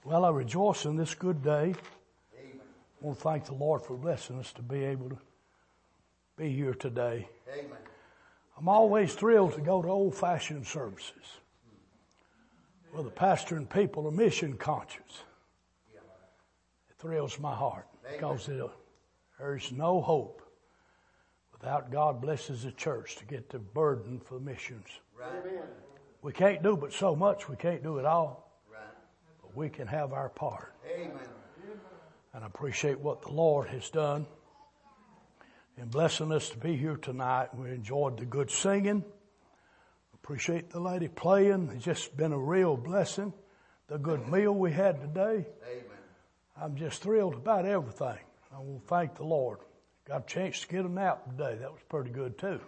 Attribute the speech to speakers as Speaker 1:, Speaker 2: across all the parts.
Speaker 1: Well, I rejoice in this good day. I want to thank the Lord for blessing us to be able to be here today.
Speaker 2: Amen.
Speaker 1: I'm always thrilled to go to old-fashioned services where the pastor and people are mission conscious. It thrills my heart because there's no hope without God blesses the church to get the burden for missions.
Speaker 2: Right.
Speaker 1: We can't do but so much. We can't do it all.
Speaker 2: Right.
Speaker 1: But we can have our part.
Speaker 2: Amen.
Speaker 1: And I appreciate what the Lord has done in blessing us to be here tonight. We enjoyed the good singing. Appreciate the lady playing. It's just been a real blessing. The good meal we had today.
Speaker 2: Amen.
Speaker 1: I'm just thrilled about everything. I will thank the Lord. Got a chance to get a nap today. That was pretty good too.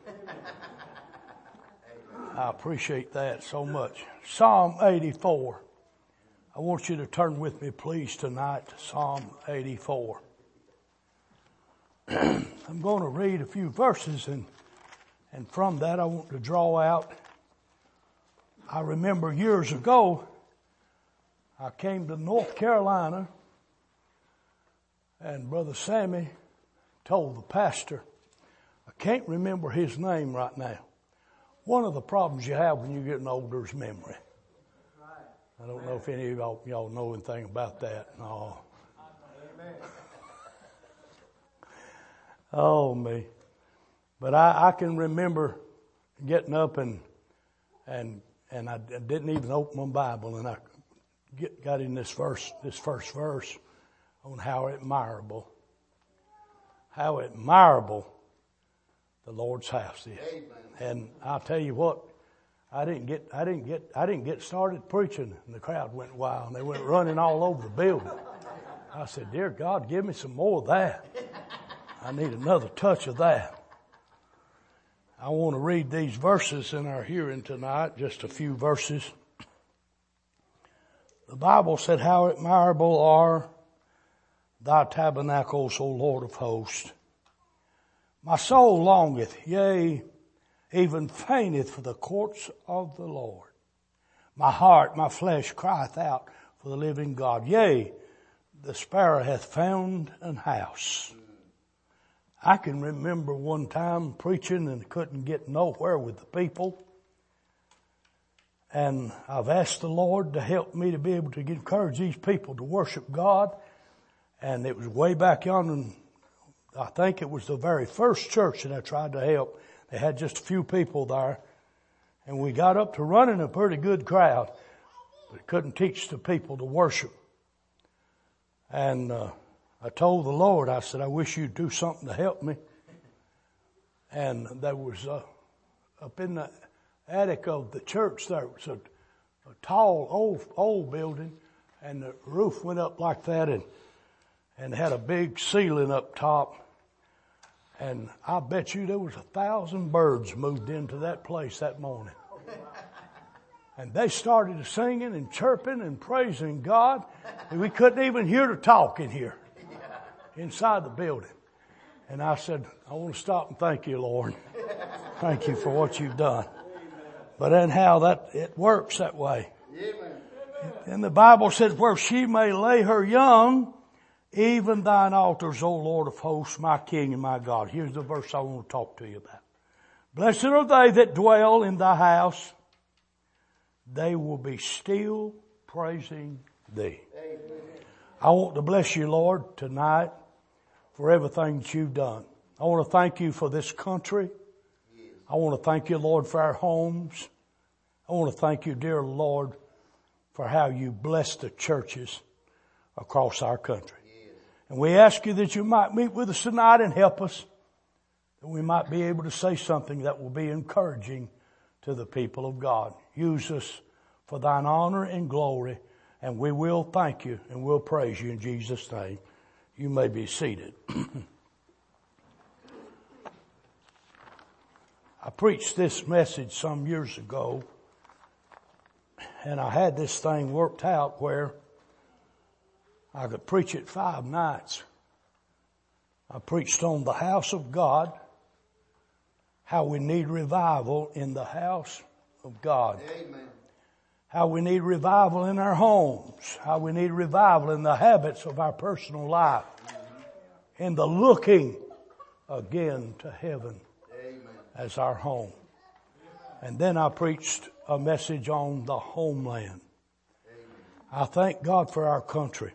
Speaker 1: I appreciate that so much. Psalm 84. I want you to turn with me, please, tonight to Psalm 84. I'm going to read a few verses, and from that I want to draw out. I remember years ago, I came to North Carolina, and Brother Sammy told the pastor, I can't remember his name right now. One of the problems you have when you get older is memory. I don't know if any of y'all know anything about that. No. Oh, me. But I can remember getting up and I didn't even open my Bible, and I got in this first verse on how admirable the Lord's house is.
Speaker 2: Amen.
Speaker 1: And I'll tell you what, I didn't get started preaching, and the crowd went wild, and they went running all over the building. I said, dear God, give me some more of that. I need another touch of that. I want to read these verses in our hearing tonight, just a few verses. The Bible said, how admirable are thy tabernacles, O Lord of hosts. My soul longeth, yea, even fainteth for the courts of the Lord. My heart, my flesh crieth out for the living God. Yea, the sparrow hath found an house. I can remember one time preaching and couldn't get nowhere with the people. And I've asked the Lord to help me to be able to encourage these people to worship God. And it was way back yonder. I think it was the very first church that I tried to help. They had just a few people there. And we got up to running a pretty good crowd, but couldn't teach the people to worship. And I told the Lord, I said, I wish you'd do something to help me. And there was up in the attic of the church, there was a tall old building, and the roof went up like that, and had a big ceiling up top. And I bet you there was 1,000 birds moved into that place that morning. And they started singing and chirping and praising God. And we couldn't even hear the talk in here, inside the building. And I said, I want to stop and thank you, Lord. Thank you for what you've done. But anyhow, it works that way. And the Bible says, where she may lay her young, even thine altars, O Lord of hosts, my King and my God. Here's the verse I want to talk to you about. Blessed are they that dwell in thy house. They will be still praising thee. Amen. I want to bless you, Lord, tonight for everything that you've done. I want to thank you for this country. I want to thank you, Lord, for our homes. I want to thank you, dear Lord, for how you bless the churches across our country. And we ask you that you might meet with us tonight and help us, that we might be able to say something that will be encouraging to the people of God. Use us for thine honor and glory, and we will thank you and we'll praise you in Jesus' name. You may be seated. I preached this message some years ago, and I had this thing worked out where I could preach it 5 nights. I preached on the house of God, how we need revival in the house of God.
Speaker 2: Amen.
Speaker 1: how we need revival in our homes, how we need revival in the habits of our personal life, in the looking again to heaven as our home. And then I preached a message on the homeland. I thank God for our country.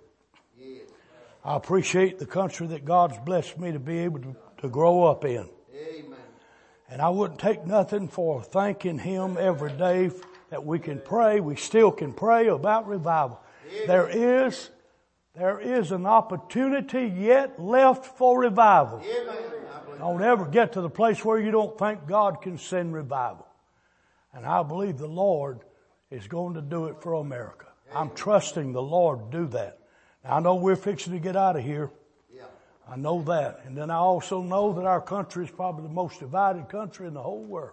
Speaker 1: I appreciate the country that God's blessed me to be able to grow up in. And I wouldn't take nothing for thanking Him every day that we can pray. We still can pray about revival. There is an opportunity yet left for revival. Don't ever get to the place where you don't think God can send revival. And I believe the Lord is going to do it for America. I'm trusting the Lord to do that. Now, I know we're fixing to get out of here. I know that. And then I also know that our country is probably the most divided country in the whole world.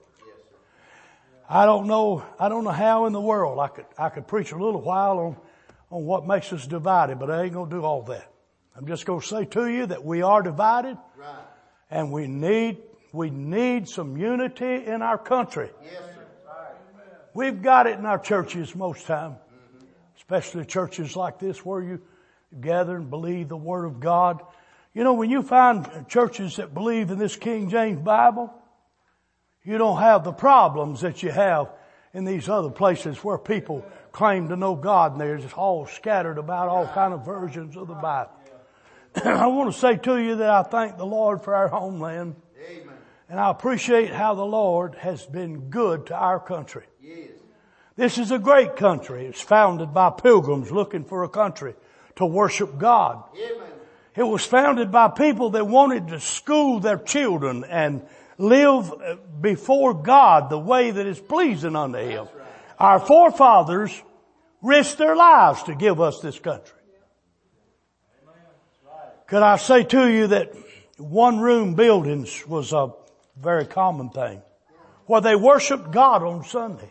Speaker 1: I don't know how in the world I could preach a little while on what makes us divided, but I ain't gonna do all that. I'm just gonna say to you that we are divided. Right. And we need some unity in our country. Yes, sir. We've got it in our churches most time, especially churches like this where you gather and believe the Word of God. You know, when you find churches that believe in this King James Bible, you don't have the problems that you have in these other places where people claim to know God and they're just all scattered about all kind of versions of the Bible. I want to say to you that I thank the Lord for our homeland. Amen. And I appreciate how the Lord has been good to our country. Yes. This is a great country. It's founded by pilgrims looking for a country to worship God. Amen. It was founded by people that wanted to school their children and live before God the way that is pleasing unto Him. Right. Our forefathers risked their lives to give us this country. Could I say to you that one-room buildings was a very common thing, where they worshiped God on Sunday,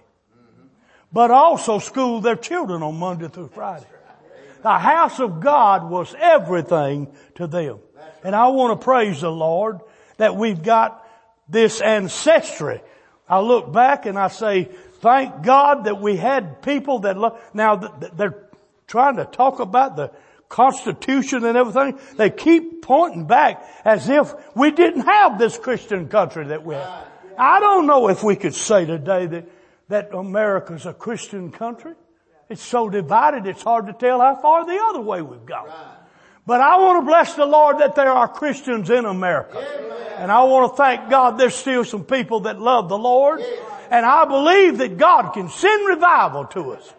Speaker 1: but also schooled their children on Monday through Friday. The house of God was everything to them. And I want to praise the Lord that we've got this ancestry. I look back and I say, thank God that we had people that now they're trying to talk about the Constitution and everything. They keep pointing back as if we didn't have this Christian country that we have. I don't know if we could say today that America's a Christian country. It's so divided, it's hard to tell how far the other way we've gone. But I want to bless the Lord that there are Christians in America. And I want to thank God there's still some people that love the Lord. And I believe that God can send revival to us.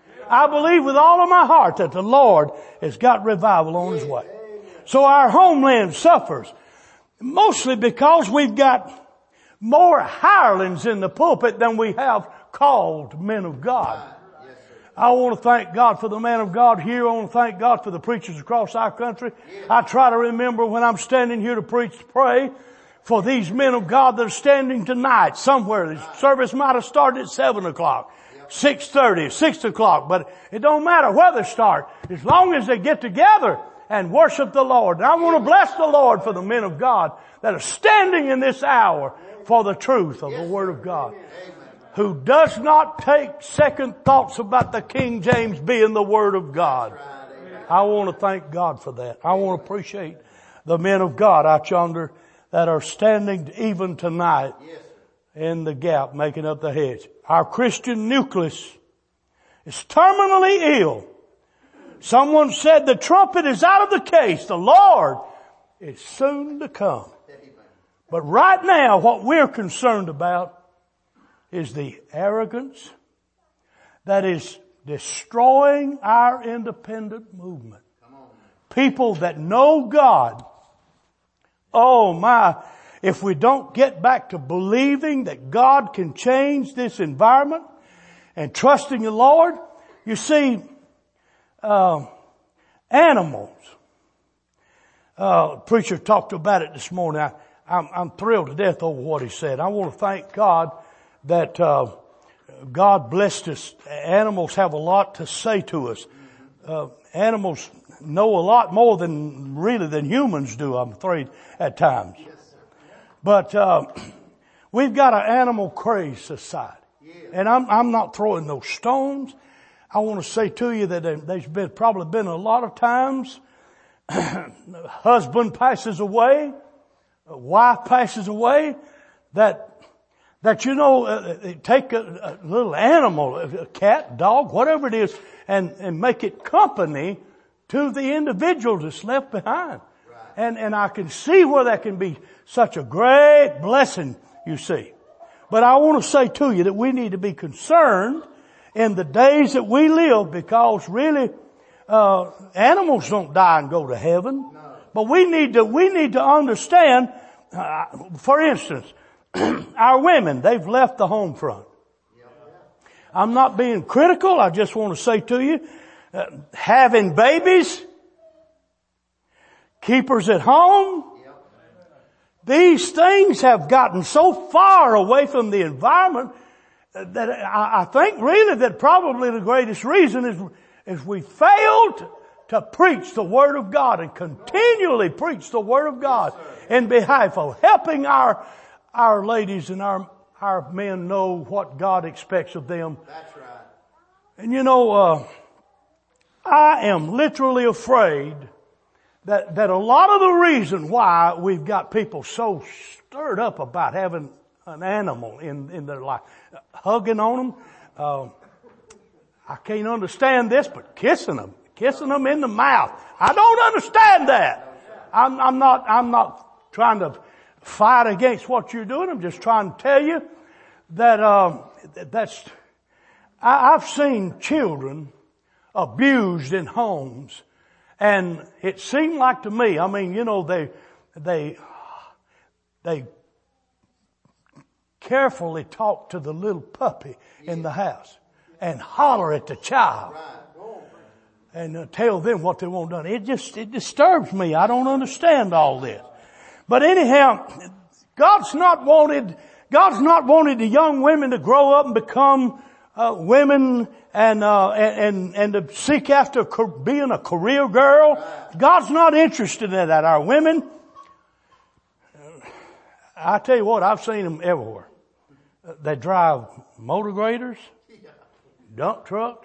Speaker 1: I believe with all of my heart that the Lord has got revival on His way. So our homeland suffers mostly because we've got more hirelings in the pulpit than we have called men of God. I want to thank God for the man of God here. I want to thank God for the preachers across our country. I try to remember when I'm standing here to preach, to pray for these men of God that are standing tonight somewhere. The service might have started at 7 o'clock. 6:30, 6 o'clock, but it don't matter where they start, as long as they get together and worship the Lord. And I want to bless the Lord for the men of God that are standing in this hour for the truth of the Word of God, who does not take second thoughts about the King James being the Word of God. I want to thank God for that. I want to appreciate the men of God out yonder that are standing even tonight in the gap, making up the hedge. Our Christian nucleus is terminally ill. Someone said the trumpet is out of the case. The Lord is soon to come. But right now, what we're concerned about is the arrogance that is destroying our independent movement. People that know God. Oh my. If we don't get back to believing that God can change this environment and trusting the Lord, you see, animals. Preacher talked about it this morning. I'm thrilled to death over what he said. I want to thank God that God blessed us. Animals have a lot to say to us. Animals know a lot more than humans do, I'm afraid, at times. But we've got an animal crazed society. And I'm not throwing those stones. I want to say to you that there's probably been a lot of times husband passes away, wife passes away, that take a little animal, a cat, dog, whatever it is, and make it company to the individual that's left behind. Right. And I can see where that can be such a great blessing, you see. But I want to say to you that we need to be concerned in the days that we live, because really, animals don't die and go to heaven. No. But we need to understand, for instance, our women, they've left the home front. I'm not being critical. I just want to say to you, having babies, keepers at home, these things have gotten so far away from the environment that I think really that probably the greatest reason is we failed to preach the Word of God and continually preach the Word of God in behalf of helping our ladies and our men know what God expects of them. That's right. And I am literally afraid that a lot of the reason why we've got people so stirred up about having an animal in their life, hugging on them, I can't understand this, but kissing them in the mouth. I don't understand that. I'm not trying to fight against what you're doing. I'm just trying to tell you that I've seen children abused in homes, and it seemed like to me, I mean, they carefully talk to the little puppy in the house and holler at the child and tell them what they want done. It disturbs me. I don't understand all this. But anyhow, God's not wanted the young women to grow up and become women and to seek after being a career girl. God's not interested in that. Our women, I tell you what, I've seen them everywhere. They drive motor graders, dump trucks,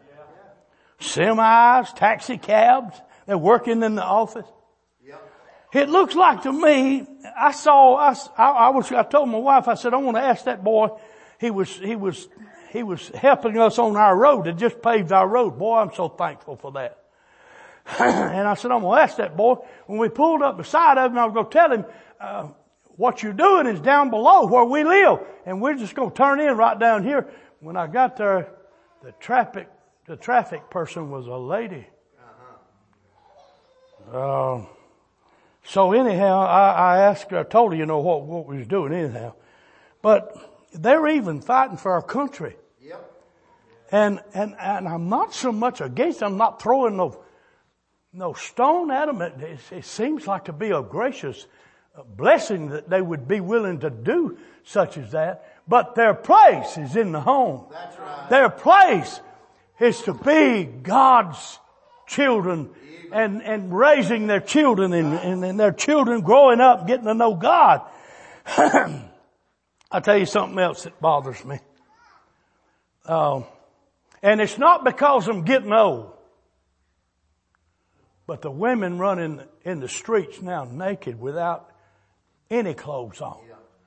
Speaker 1: semis, taxi cabs. They're working in the office. It looks like to me, I told my wife, I said, I want to ask that boy, he was helping us on our road. They just paved our road. Boy, I'm so thankful for that. And I said, I'm going to ask that boy. When we pulled up beside of him, I was going to tell him, what you're doing is down below where we live. And we're just going to turn in right down here. When I got there, the traffic person was a lady. So anyhow, I asked her, I told her, what we was doing anyhow. But they're even fighting for our country. Yep. And I'm not so much against them. I'm not throwing no stone at them. It seems like to be a gracious blessing that they would be willing to do such as that. But their place is in the home. That's right. Their place is to be God's children and raising their children and their children growing up, getting to know God. I'll tell you something else that bothers me. And it's not because I'm getting old, but the women running in the streets now naked without any clothes on.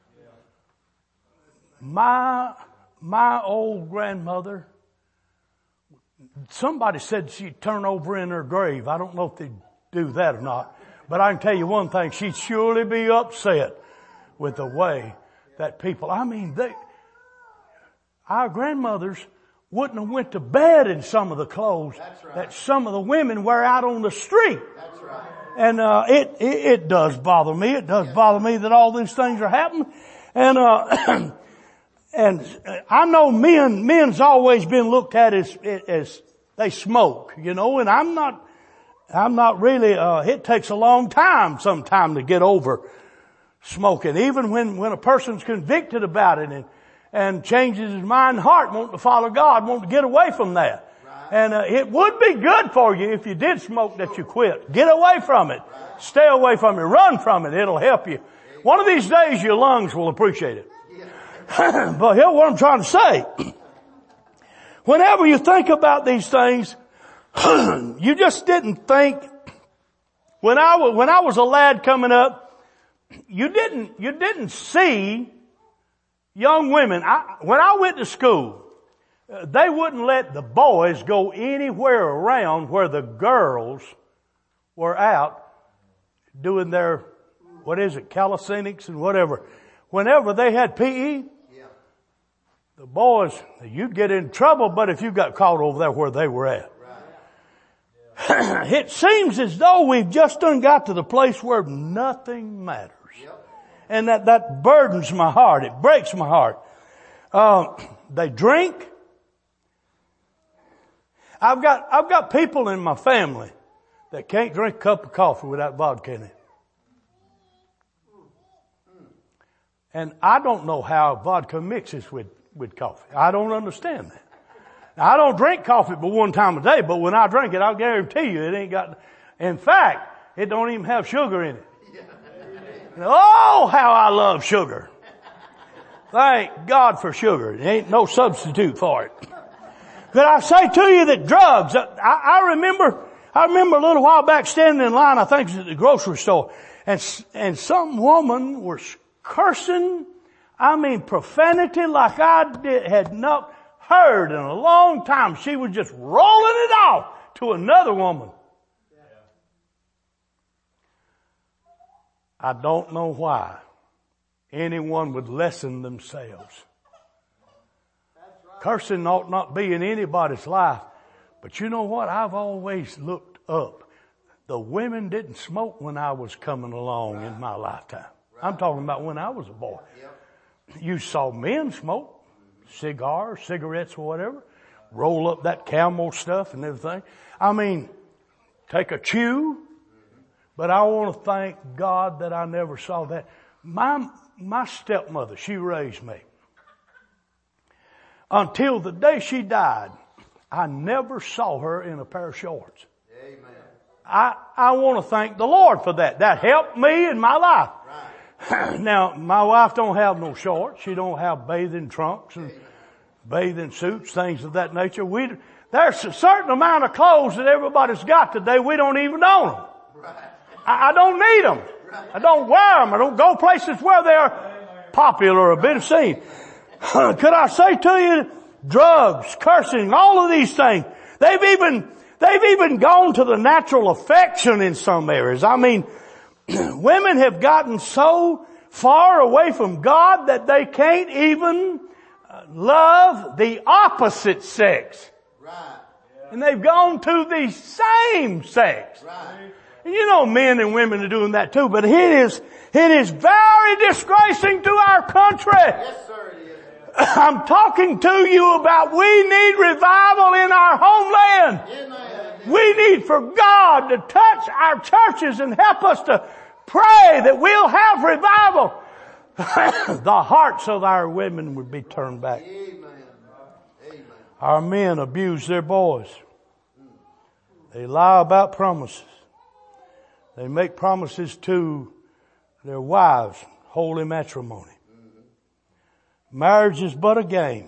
Speaker 1: My old grandmother, somebody said she'd turn over in her grave. I don't know if they'd do that or not. But I can tell you one thing, she'd surely be upset with the way that people, our grandmothers wouldn't have went to bed in some of the clothes that some of the women wear out on the street. That's right. And it does bother me. It does bother me that all these things are happening. And and I know men's always been looked at as they smoke, and I'm not really, it takes a long time sometime to get over smoking. Even when a person's convicted about it and changes his mind and heart, wanting to follow God, wanting to get away from that. Right. And it would be good for you if you did smoke that you quit. Get away from it. Right. Stay away from it. Run from it. It'll help you. One of these days your lungs will appreciate it. But here's what I'm trying to say. Whenever you think about these things, you just didn't think, when I was a lad coming up, you didn't see young women. When I went to school, they wouldn't let the boys go anywhere around where the girls were out doing their, calisthenics and whatever. Whenever they had PE, the boys, you'd get in trouble, but if you got caught over there where they were at. It seems as though we've just done got to the place where nothing matters. And that burdens my heart. It breaks my heart. They drink. I've got people in my family that can't drink a cup of coffee without vodka in it. And I don't know how vodka mixes with coffee. I don't understand that. Now, I don't drink coffee but one time a day, but when I drink it, I'll guarantee you it ain't got, in fact, it don't even have sugar in it. Oh, how I love sugar. Thank God for sugar. There ain't no substitute for it. But I say to you that drugs, I remember a little while back standing in line, I think it was at the grocery store, and some woman was cursing, profanity like had not heard in a long time. She was just rolling it off to another woman. I don't know why anyone would lessen themselves. Cursing ought not be in anybody's life. But you know what? I've always looked up. The women didn't smoke when I was coming along in my lifetime. I'm talking about when I was a boy. You saw men smoke cigars, cigarettes or whatever, roll up that Camel stuff and everything. Take a chew. But I want to thank God that I never saw that. My stepmother, she raised me. Until the day she died, I never saw her in a pair of shorts. Amen. I want to thank the Lord for that. That helped me in my life. Right. Now, my wife don't have no shorts. She don't have bathing trunks and bathing suits, things of that nature. There's a certain amount of clothes that everybody's got today. We don't even own them. Right. I don't need them. I don't wear them. I don't go places where they're popular or been seen. Could I say to you, drugs, cursing, all of these things, they've even gone to the natural affection in some areas. Women have gotten so far away from God that they can't even love the opposite sex. Right. And they've gone to the same sex. Right. You know, men and women are doing that too, but it is very disgracing to our country. Yes, sir, it is. I'm talking to you about we need revival in our homeland. Amen. We need for God to touch our churches and help us to pray that we'll have revival. The hearts of our women would be turned back. Amen. Amen. Our men abuse their boys. They lie about promises. They make promises to their wives, holy matrimony. Marriage is but a game.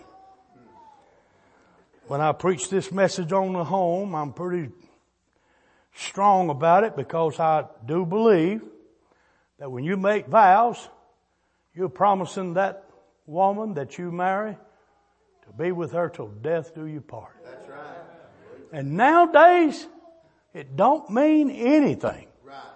Speaker 1: When I preach this message on the home, I'm pretty strong about it because I do believe that when you make vows, you're promising that woman that you marry to be with her till death do you part. That's right. And nowadays, it don't mean anything.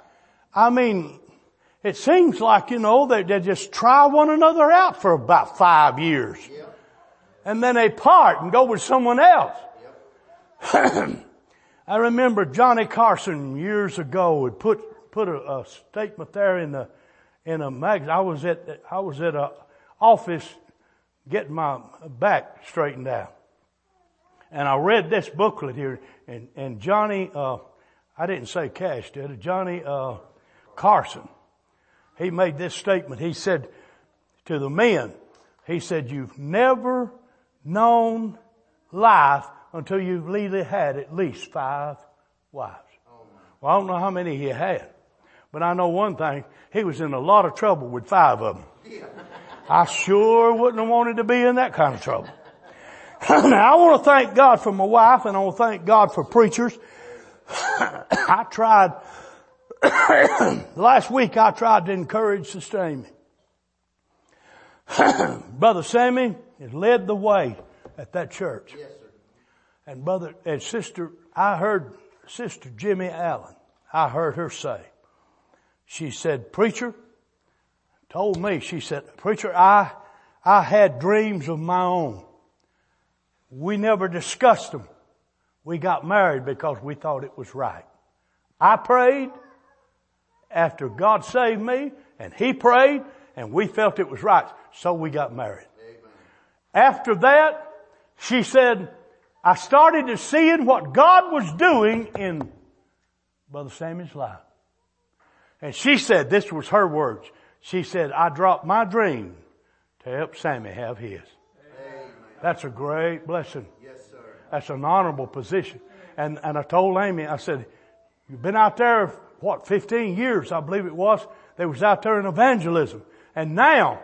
Speaker 1: It seems like, they just try one another out for about 5 years. Yep. And then they part and go with someone else. Yep. I remember Johnny Carson years ago had put a statement there in a magazine. I was at a office getting my back straightened out. And I read this booklet here, and Johnny, I didn't say Cash, did I? Johnny, Carson. He made this statement. He said to the men, he said, you've never known life until you've really had at least 5 wives. Well, I don't know how many he had, but I know one thing. He was in a lot of trouble with 5 of them. I sure wouldn't have wanted to be in that kind of trouble. Now I want to thank God for my wife, and I want to thank God for preachers. I tried, last week I tried to encourage Sister Amy. Brother Sammy has led the way at that church.
Speaker 2: Yes, sir.
Speaker 1: And I heard Sister Jimmy Allen, I heard her say, she said, preacher, told me, she said, preacher, I had dreams of my own. We never discussed them. We got married because we thought it was right. I prayed after God saved me, and he prayed, and we felt it was right. So we got married.
Speaker 2: Amen.
Speaker 1: After that, she said, I started to seeing what God was doing in Brother Sammy's life. And she said, this was her words. She said, I dropped my dream to help Sammy have his.
Speaker 2: Amen.
Speaker 1: That's a great blessing.
Speaker 2: Yes, sir.
Speaker 1: That's an honorable position. And I told Amy, I said, you've been out there, 15 years, I believe it was. They was out there in evangelism. And now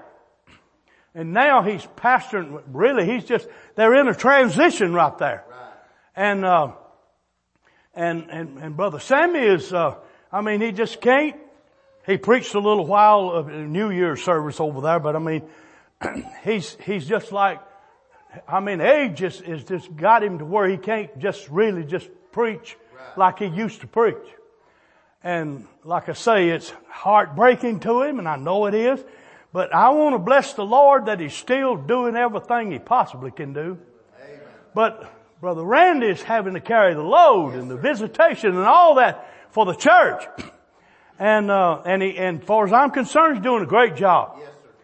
Speaker 1: he's pastoring, really, they're in a transition right there.
Speaker 2: Right.
Speaker 1: And Brother Sammy is, he just can't. He preached a little while of New Year's service over there, but he's just like, age is just got him to where he can't just really just preach like he used to preach. And like I say, it's heartbreaking to him, and I know it is. But I want to bless the Lord that he's still doing everything he possibly can do.
Speaker 2: Amen.
Speaker 1: But Brother Randy is having to carry the load and the visitation and all that for the church. And far as I'm concerned, he's doing a great job.
Speaker 2: Yes, sir.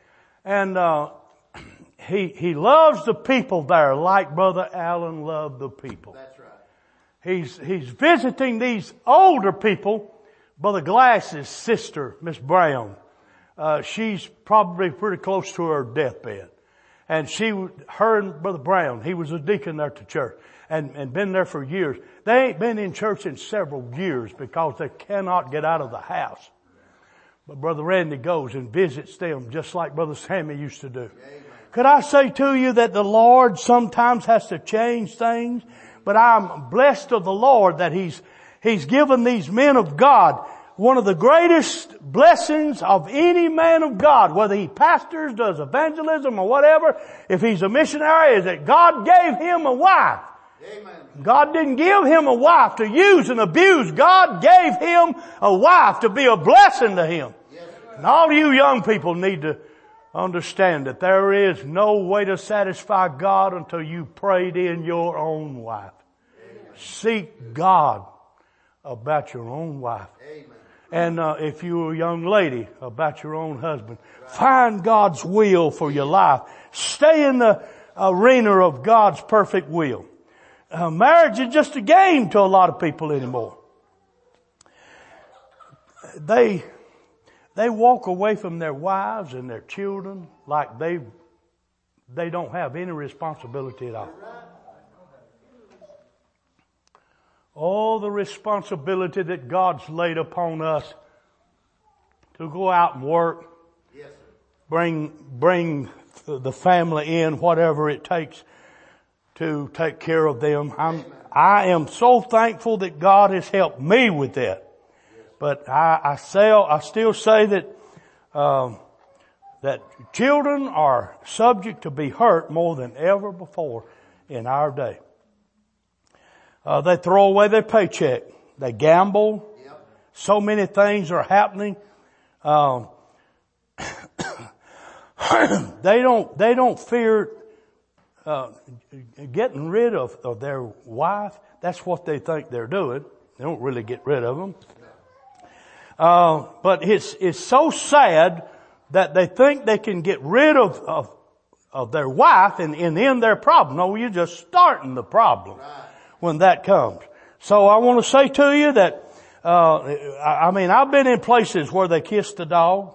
Speaker 1: And, he loves the people there like Brother Allen loved the people.
Speaker 2: That's right.
Speaker 1: He's visiting these older people. Brother Glass's sister, Miss Brown, she's probably pretty close to her deathbed. And her and Brother Brown, he was a deacon there at the church and been there for years. They ain't been in church in several years because they cannot get out of the house. But Brother Randy goes and visits them just like Brother Sammy used to do.
Speaker 2: Amen.
Speaker 1: Could I say to you that the Lord sometimes has to change things? But I'm blessed of the Lord that He's given these men of God one of the greatest blessings of any man of God, whether he pastors, does evangelism or whatever, if he's a missionary, is that God gave him a wife.
Speaker 2: Amen.
Speaker 1: God didn't give him a wife to use and abuse. God gave him a wife to be a blessing to him.
Speaker 2: Yes, sir.
Speaker 1: And all you young people need to understand that there is no way to satisfy God until you prayed in your own wife.
Speaker 2: Amen.
Speaker 1: Seek God about your own wife.
Speaker 2: Amen.
Speaker 1: And if you're a young lady, about your own husband. Find God's will for your life. Stay in the arena of God's perfect will. Marriage is just a game to a lot of people anymore. They walk away from their wives and their children like they don't have any responsibility at all. All the responsibility that God's laid upon us to go out and work,
Speaker 2: Yes, sir.
Speaker 1: bring the family in, whatever it takes to take care of them. I am so thankful that God has helped me with that. But I still say that children are subject to be hurt more than ever before in our day. They throw away their paycheck. They gamble.
Speaker 2: Yep.
Speaker 1: So many things are happening. They don't fear getting rid of their wife. That's what they think they're doing. They don't really get rid of them. But it's so sad that they think they can get rid of their wife and end their problem. No, you're just starting the problem when that comes. So I want to say to you that, I've been in places where they kiss the dog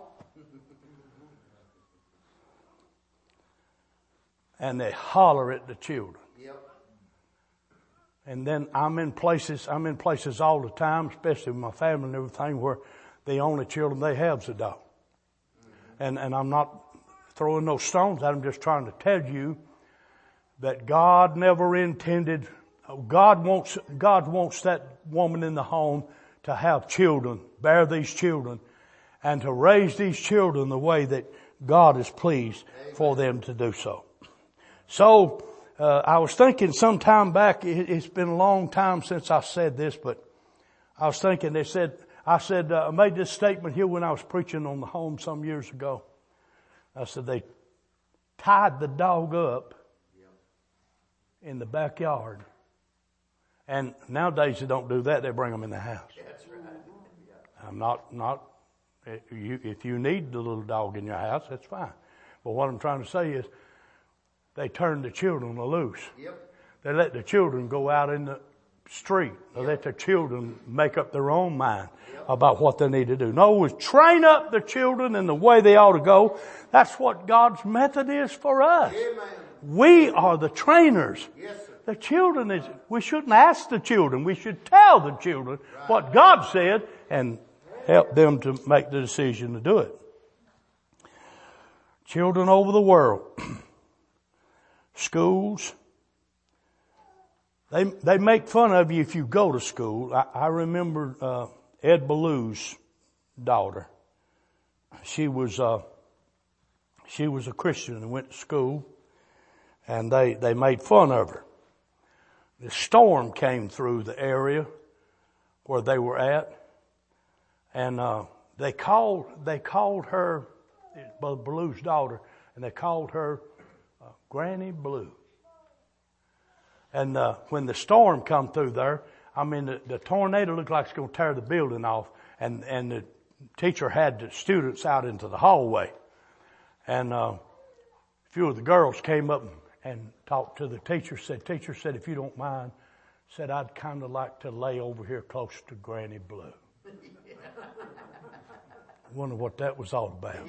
Speaker 1: and they holler at the children.
Speaker 2: Yep.
Speaker 1: And then I'm in places all the time, especially with my family and everything, where the only children they have is a dog. And I'm not throwing those stones at them, just trying to tell you that God never intended, God wants that woman in the home to have children, bear these children, and to raise these children the way that God is pleased for them to do so. So, I was thinking some time back, it's been a long time since I said this, but I was thinking, I made this statement here when I was preaching on the home some years ago. I said they tied the dog up in the backyard. And nowadays they don't do that, they bring them in the house.
Speaker 2: That's right.
Speaker 1: I'm if you need the little dog in your house, that's fine. But what I'm trying to say is, they turn the children loose.
Speaker 2: Yep.
Speaker 1: They let the children go out in the street. They let the children make up their own mind about what they need to do. No, we train up the children in the way they ought to go. That's what God's method is for us.
Speaker 2: Amen.
Speaker 1: We are the trainers.
Speaker 2: Yes, sir.
Speaker 1: The children we shouldn't ask the children. We should tell the children what God said and help them to make the decision to do it. Children over the world. Schools. They make fun of you if you go to school. I remember, Ed Ballou's daughter. She was a Christian and went to school, and they made fun of her. The storm came through the area where they were at, and they called her, Ballou's daughter, and they called her Granny Blue. And when the storm come through there, I mean the tornado looked like it's going to tear the building off, and the teacher had the students out into the hallway, and a few of the girls came up and talked to the teacher. Teacher said, if you don't mind, said I'd kind of like to lay over here close to Granny Blue. I wonder what that was all about.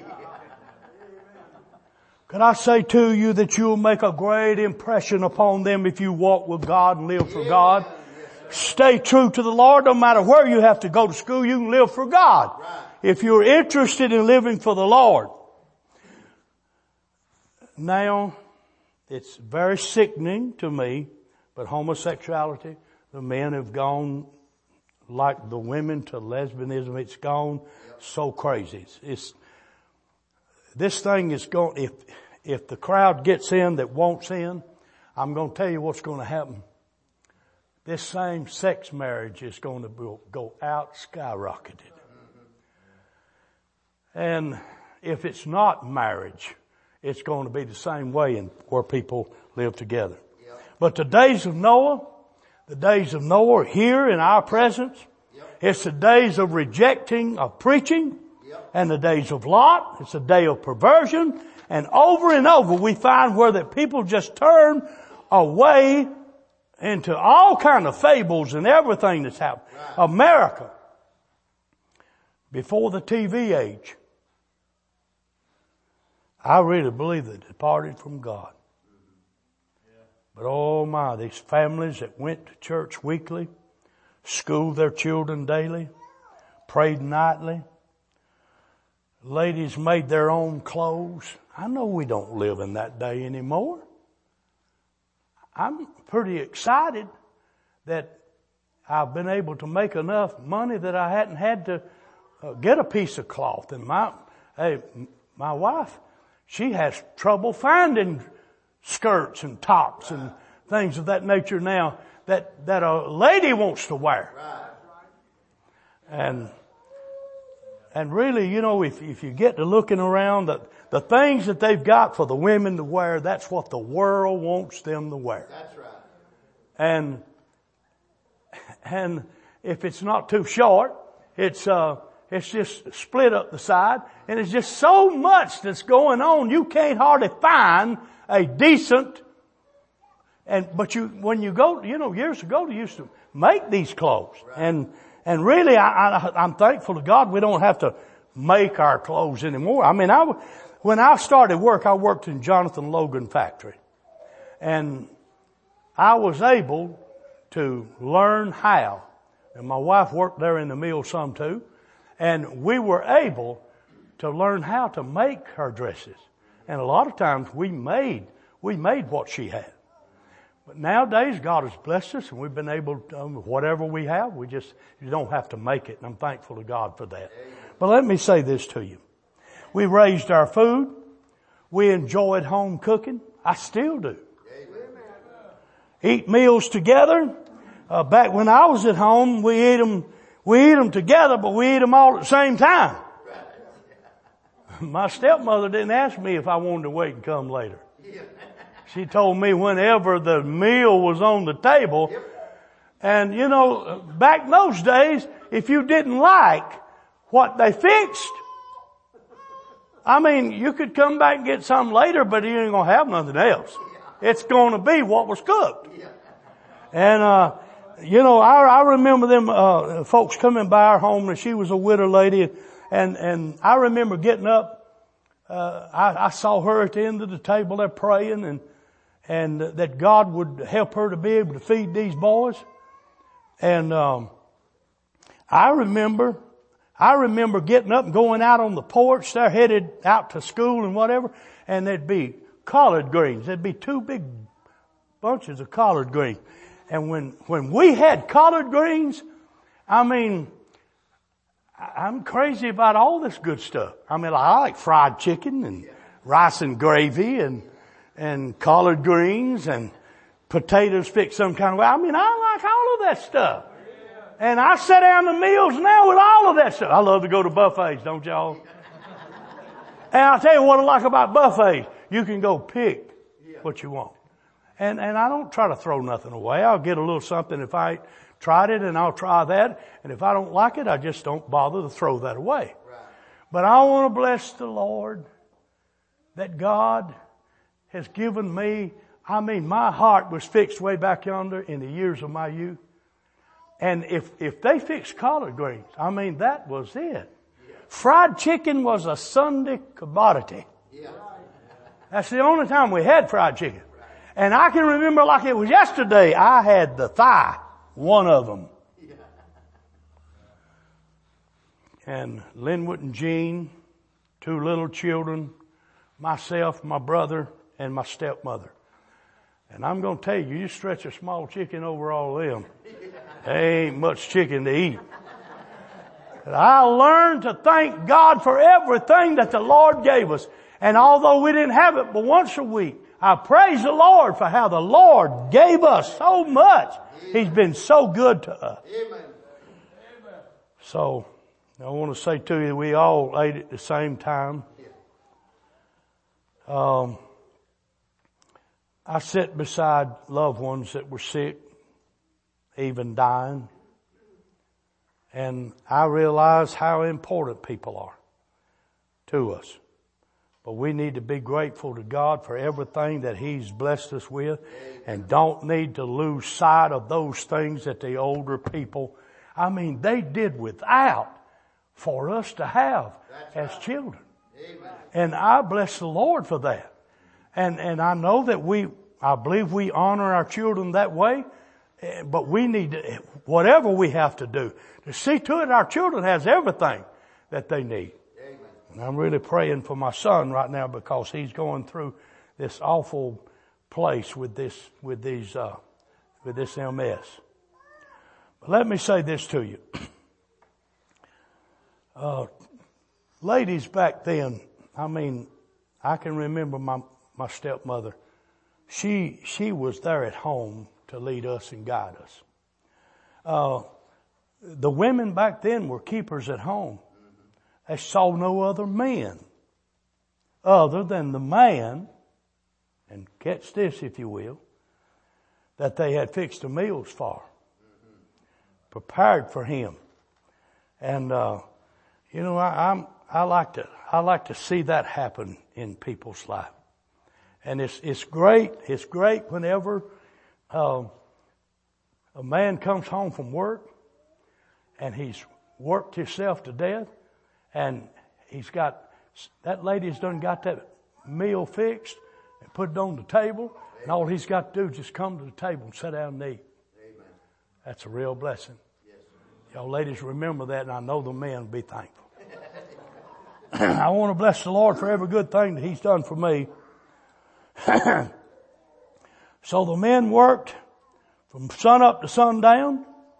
Speaker 1: Can I say to you that you'll make a great impression upon them if you walk with God and live for God? Stay true to the Lord. No matter where you have to go to school, you can live for God. If you're interested in living for the Lord. Now, it's very sickening to me, but homosexuality, the men have gone like the women to lesbianism. It's gone so crazy. This thing is going, if the crowd gets in that wants in, I'm going to tell you what's going to happen. This same sex marriage is going to go out skyrocketed. And if it's not marriage, it's going to be the same way in where people live together. But the days of Noah are here in our presence. It's the days of rejecting of preaching. And the days of Lot, it's a day of perversion. And over we find where that people just turn away into all kind of fables and everything that's happened. Right. America, before the TV age, I really believe they departed from God. But oh my, these families that went to church weekly, schooled their children daily, prayed nightly, ladies made their own clothes. I know we don't live in that day anymore. I'm pretty excited that I've been able to make enough money that I hadn't had to get a piece of cloth. And my wife, she has trouble finding skirts and tops and things of that nature now that a lady wants to wear. And really, you know, if you get to looking around, the things that they've got for the women to wear, that's what the world wants them to wear.
Speaker 2: That's right.
Speaker 1: And if it's not too short, it's just split up the side, and it's just so much that's going on. You can't hardly find a decent. But when you go, you know, years ago they used to make these clothes, right. And really, I'm thankful to God we don't have to make our clothes anymore. I mean, when I started work, I worked in Jonathan Logan factory, and I was able to learn how. And my wife worked there in the mill some too, and we were able to learn how to make her dresses. And a lot of times we made what she had. But nowadays God has blessed us and we've been able to, whatever we have, you don't have to make it. And I'm thankful to God for that. But let me say this to you. We raised our food. We enjoyed home cooking. I still do. Eat meals together. Back when I was at home, we eat them together, but we eat them all at the same time. My stepmother didn't ask me if I wanted to wait and come later. She told me whenever the meal was on the table. And you know, back in those days, if you didn't like what they fixed, I mean, you could come back and get something later, but you ain't gonna have nothing else. It's gonna be what was cooked. And, you know, I remember them, folks coming by our home, and she was a widow lady, and I remember getting up, I saw her at the end of the table there praying and that God would help her to be able to feed these boys. And, I remember getting up and going out on the porch. They're headed out to school and whatever, and there'd be collard greens. There'd be 2 big bunches of collard greens. And when we had collard greens, I mean, I'm crazy about all this good stuff. I mean, I like fried chicken and rice and gravy and collard greens and potatoes fixed some kind of way. I mean, I like all of that stuff. And I sit down to meals now with all of that stuff. I love to go to buffets, don't y'all? And I'll tell you what I like about buffets. You can go pick what you want. And I don't try to throw nothing away. I'll get a little something if I tried it, and I'll try that. And if I don't like it, I just don't bother to throw that away. Right. But I want to bless the Lord that God has given me. I mean, my heart was fixed way back yonder in the years of my youth. And if they fixed collard greens, I mean, that was it. Yeah. Fried chicken was a Sunday commodity. Yeah. That's the only time we had fried chicken. And I can remember like it was yesterday, I had the thigh, one of them. Yeah. And Linwood and Jean, 2 little children, myself, my brother, and my stepmother. And I'm going to tell you, you stretch a small chicken over all of them, there ain't much chicken to eat. But I learned to thank God for everything that the Lord gave us. And although we didn't have it but once a week, I praise the Lord for how the Lord gave us so much. He's been so good to us. Amen. So, I want to say to you, we all ate at the same time. I sit beside loved ones that were sick, even dying. And I realize how important people are to us. But we need to be grateful to God for everything that He's blessed us with, and don't need to lose sight of those things that the older people, I mean, they did without for us to have as children. Amen. And I bless the Lord for that. And I know that I believe we honor our children that way, but we need to, whatever we have to do to see to it our children has everything that they need. And I'm really praying for my son right now because he's going through this awful place with this MS. But let me say this to you. Ladies back then, I mean, I can remember my stepmother. She was there at home to lead us and guide us. The women back then were keepers at home. They saw no other men other than the man, and catch this if you will, that they had fixed the meals for, prepared for him. And, you know, I like to see that happen in people's life. And it's great whenever, a man comes home from work and he's worked himself to death, and that lady's done got that meal fixed and put it on the table. And all he's got to do is just come to the table and sit down and eat. Amen. That's a real blessing. Yes, y'all ladies remember that, and I know the men will be thankful. I want to bless the Lord for every good thing that He's done for me. So the men worked from sun up to sundown.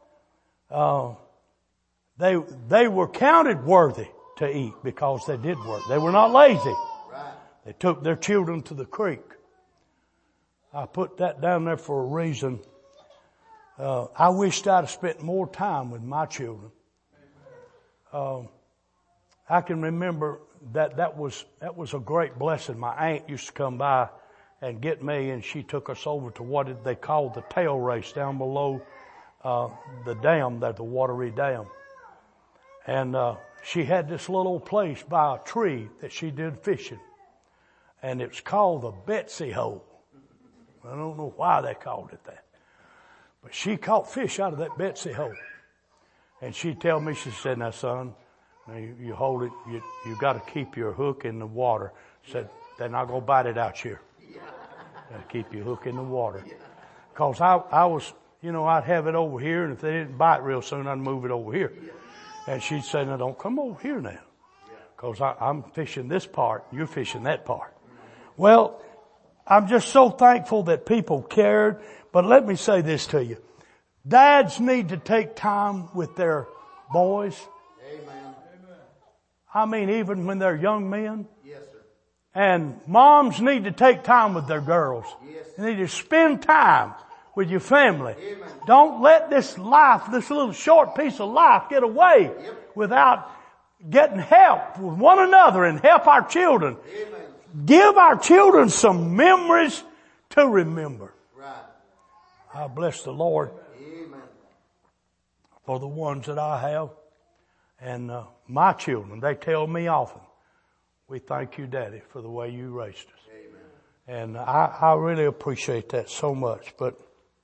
Speaker 1: They were counted worthy to eat because they did work. They were not lazy. They took their children to the creek. I put that down there for a reason. I wished I'd have spent more time with my children. I can remember that was a great blessing. My aunt used to come by and get me, and she took us over to what they called the tail race down below the dam, the watery dam. And she had this little place by a tree that she did fishing, and it's called the Betsy Hole. I don't know why they called it that, but she caught fish out of that Betsy Hole. And she'd tell me, she said, "Now, son, now you hold it. You got to keep your hook in the water." Said, "They're not gonna bite it out here. Got to keep your hook in the water." Cause I was, I'd have it over here, and if they didn't bite real soon, I'd move it over here. And she'd say, "Now, don't come over here now, cause I'm fishing this part, you're fishing that part." Well, I'm just so thankful that people cared. But let me say this to you. Dads need to take time with their boys.
Speaker 2: Amen.
Speaker 1: I mean, even when they're young men.
Speaker 2: Yes, sir.
Speaker 1: And moms need to take time with their girls.
Speaker 2: Yes.
Speaker 1: You need to spend time with your family.
Speaker 2: Amen.
Speaker 1: Don't let this little short piece of life get away without getting help with one another and help our children.
Speaker 2: Amen.
Speaker 1: Give our children some memories to remember.
Speaker 2: Right.
Speaker 1: I bless the Lord
Speaker 2: Amen.
Speaker 1: for the ones that I have. And my children, they tell me often, "We thank you, Daddy, for the way you raised us."
Speaker 2: Amen.
Speaker 1: And I really appreciate that so much. But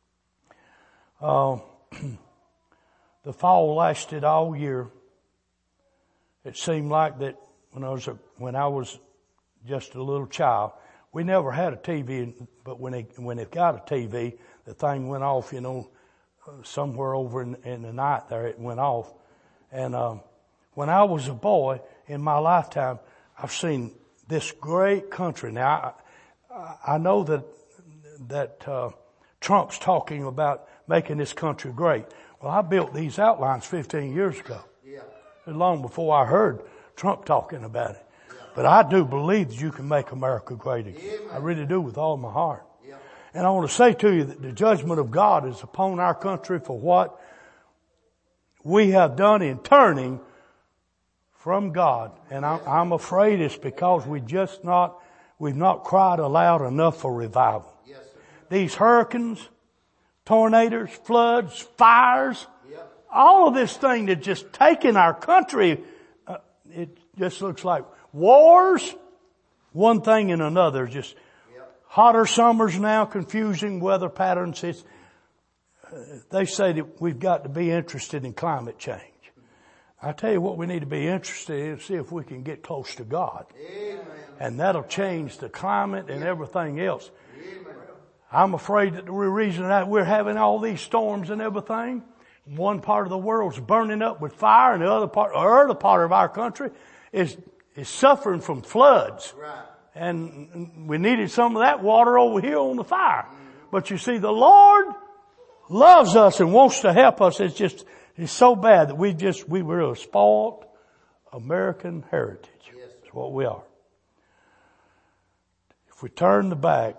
Speaker 1: the fall lasted all year. It seemed like that when I was just a little child, we never had a TV, but when it got a TV, the thing went off, somewhere over in the night there, it went off. And when I was a boy, in my lifetime, I've seen this great country. Now, I know that Trump's talking about making this country great. Well, I built these outlines 15 years ago.
Speaker 2: Yeah.
Speaker 1: Long before I heard Trump talking about it. But I do believe that you can make America great again. I really do with all my heart.
Speaker 2: Yeah.
Speaker 1: And I want to say to you that the judgment of God is upon our country for what we have done in turning from God. And I'm afraid it's because we've not cried aloud enough for revival.
Speaker 2: Yes, sir.
Speaker 1: These hurricanes, tornadoes, floods, fires,
Speaker 2: Yep.
Speaker 1: all of this thing that's just taken our country, it just looks like wars, one thing and another, just hotter summers now, confusing weather patterns. They say that we've got to be interested in climate change. I tell you what we need to be interested in, see if we can get close to God.
Speaker 2: Amen.
Speaker 1: And that'll change the climate and everything else.
Speaker 2: Amen.
Speaker 1: I'm afraid that the reason that we're having all these storms and everything, one part of the world's burning up with fire and the other part of our country is suffering from floods.
Speaker 2: Right.
Speaker 1: And we needed some of that water over here on the fire. But you see, the Lord loves us and wants to help us. It's so bad that we were a spoiled American heritage.
Speaker 2: Yes, sir.
Speaker 1: That's what we are. If we turn the back,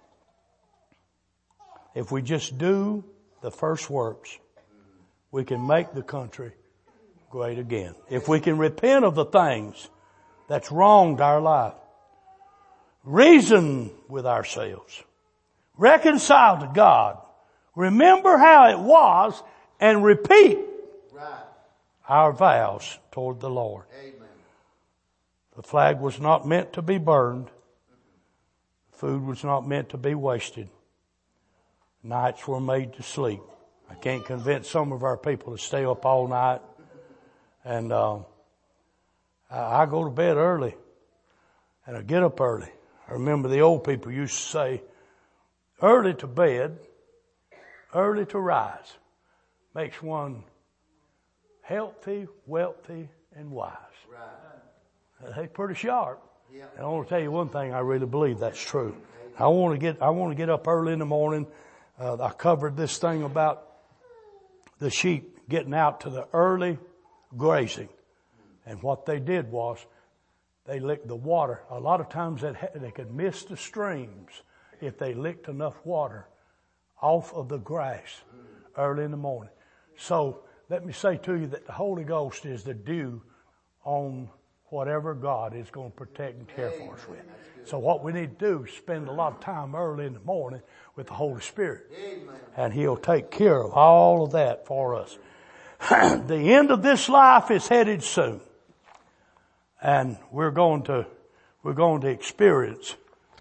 Speaker 1: if we just do the first works, we can make the country great again. If we can repent of the things that's wronged our life, reason with ourselves, reconcile to God, remember how it was, and repeat our vows toward the Lord.
Speaker 2: Amen.
Speaker 1: The flag was not meant to be burned. Food was not meant to be wasted. Nights were made to sleep. I can't convince some of our people to stay up all night. And I go to bed early and I get up early. I remember the old people used to say, early to bed, early to rise makes one healthy, wealthy, and wise.
Speaker 2: Right.
Speaker 1: They're pretty sharp.
Speaker 2: Yeah.
Speaker 1: And I want to tell you one thing, I really believe that's true. I want to get up early in the morning. I covered this thing about the sheep getting out to the early grazing. And what they did was they licked the water. A lot of times they could miss the streams if they licked enough water off of the grass early in the morning. So let me say to you that the Holy Ghost is the dew on whatever God is going to protect and care for us with. So what we need to do is spend a lot of time early in the morning with the Holy Spirit. And He'll take care of all of that for us. The end of this life is headed soon. And we're going to experience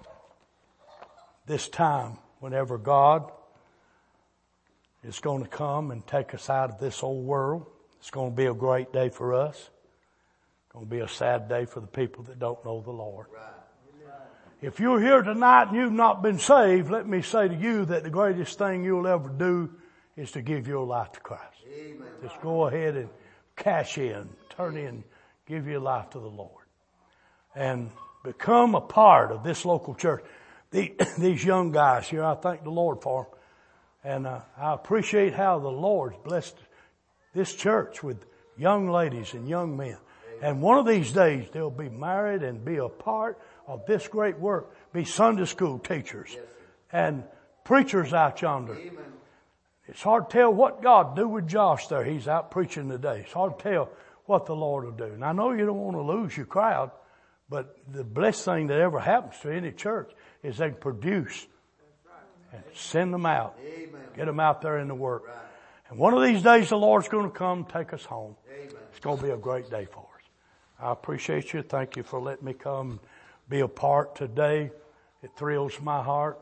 Speaker 1: this time whenever God is going to come and take us out of this old world. It's going to be a great day for us. It's going to be a sad day for the people that don't know the Lord. Right. If you're here tonight and you've not been saved, let me say to you that the greatest thing you'll ever do is to give your life to Christ. Amen. Just go ahead and cash in, turn in, give your life to the Lord. And become a part of this local church. These young guys here, I thank the Lord for them. And I appreciate how the Lord's blessed this church with young ladies and young men. And one of these days they'll be married and be a part of this great work. Be Sunday school teachers and preachers out yonder. Amen. It's hard to tell what God do with Josh there. He's out preaching today. It's hard to tell what the Lord will do. And I know you don't want to lose your crowd, but the blessed thing that ever happens to any church is they produce and send them out. Amen. Get them out there in the work. Right. And one of these days the Lord's going to come take us home. Amen. It's going to be a great day for us. I appreciate you. Thank you for letting me come be a part today. It thrills my heart.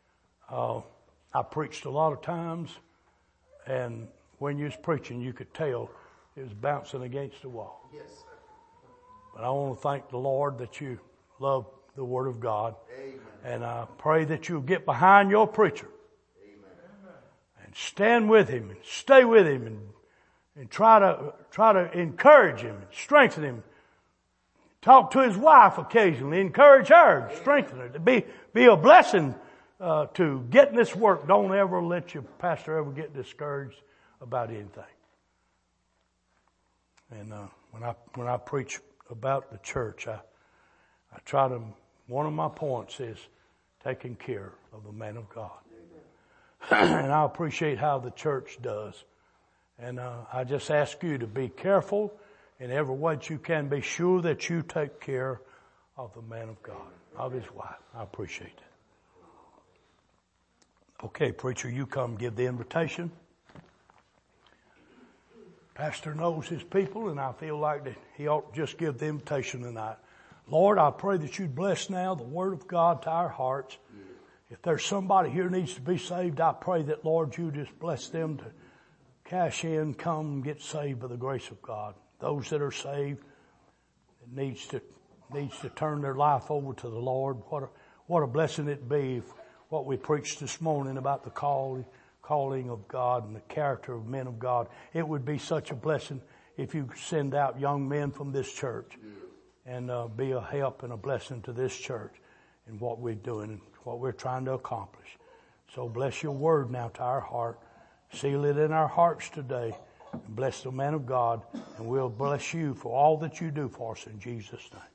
Speaker 1: I preached a lot of times, and when you was preaching, you could tell it was bouncing against the wall. Yes. But I want to thank the Lord that you love the Word of God. Amen. And I pray that you'll get behind your preacher. Amen. And stand with him and stay with him and try to encourage him and strengthen him. Talk to his wife occasionally, encourage her, strengthen her, to be a blessing to getting this work. Don't ever let your pastor ever get discouraged about anything. And when I preach about the church, I try to. One of my points is taking care of the man of God, and I appreciate how the church does. And I just ask you to be careful in every way that you can. Be sure that you take care of the man of God, of his wife. I appreciate it. Okay, preacher, you come give the invitation. Pastor knows his people, and I feel like that he ought to just give the invitation tonight. Lord, I pray that you'd bless now the Word of God to our hearts. If there's somebody here needs to be saved, I pray that, Lord, you just bless them to cash in, come, get saved by the grace of God. Those that are saved, it needs to turn their life over to the Lord. What a blessing it'd be if what we preached this morning about the calling of God and the character of men of God. It would be such a blessing if you send out young men from this church and be a help and a blessing to this church in what we're doing and what we're trying to accomplish. So bless your word now to our heart. Seal it in our hearts today. And bless the man of God, and we'll bless you for all that you do for us in Jesus' name.